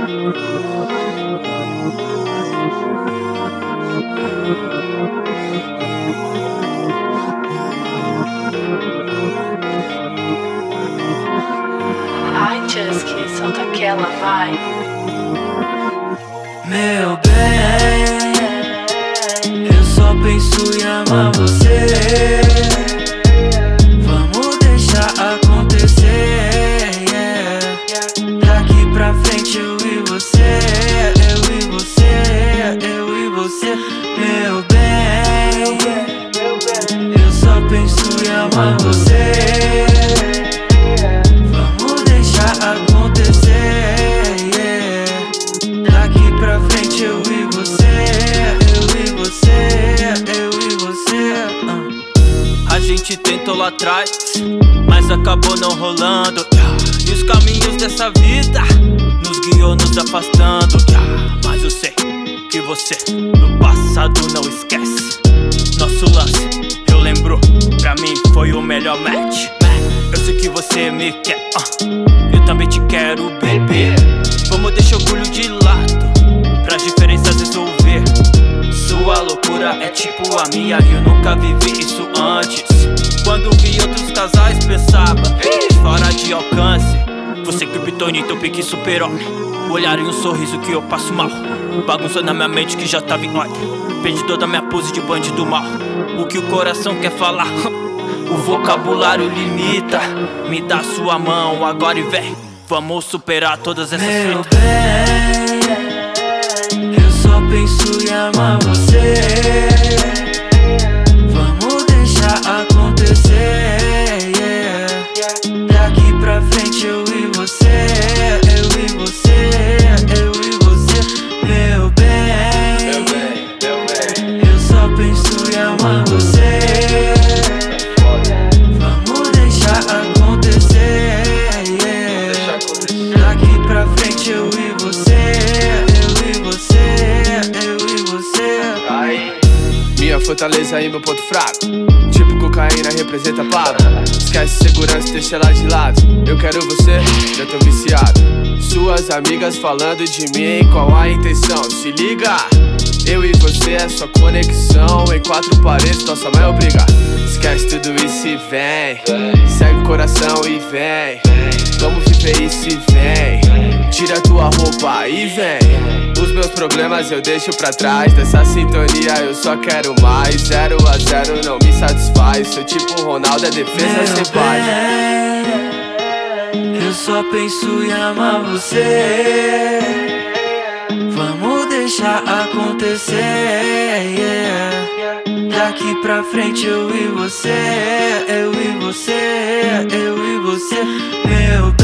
Ai, Chusky, solta aquela, vai. Meu bem, eu só penso em amar você. Vamos deixar acontecer, yeah. Daqui pra frente eu e você, eu e você, eu e você. Meu bem, eu só penso em amar você. Vamos deixar acontecer, yeah. Daqui pra frente eu e você, eu e você, eu e você. A gente tentou lá atrás, mas acabou não rolando, e os caminhos dessa vida nos guiou nos afastando, mas eu sei que você no passado não esquece. Nosso lance, eu lembro, pra mim foi o melhor match. Eu sei que você me quer, eu também te quero, baby. Vamos deixar orgulho de lado, pra diferenças resolver. Sua loucura é tipo a minha, eu nunca vivi isso antes. Quando vi outros casais pensava, fora de alcance. Você kryptonita, eu pique super-homem. O olhar e um sorriso que eu passo mal, bagunça na minha mente que já tava em ordem. Perdidor da minha pose de bandido mal. O que o coração quer falar, o vocabulário limita. Me dá sua mão agora e vem, vamos superar todas essas Meu fitas. bem, eu só penso em amar você. Vamos deixar acontecer, yeah. Daqui pra frente eu e você, eu e você, eu e você. Meu bem, eu só penso em amar você. Vamos deixar acontecer, yeah. Daqui pra frente eu e você, eu e você, eu e você. Minha fortaleza e meu ponto fraco, tipo cocaína representa Pablo. Esquece segurança, deixa ela de lado. Eu quero você, já tô viciado. Suas amigas falando de mim, qual a intenção? Se liga, eu e você é só conexão. Em quatro paredes, nossa maior briga. Esquece tudo isso e vem, segue o coração e vem. Vamos viver isso e vem. Tira tua roupa e vem. Os meus problemas eu deixo pra trás. Dessa sintonia eu só quero mais. 0 a 0 não me satisfaz. Sou tipo Ronaldo, é defesa sem paz. Eu só penso em amar você. Vamos deixar acontecer, yeah. Daqui pra frente eu e você, eu e você, eu e você. Meu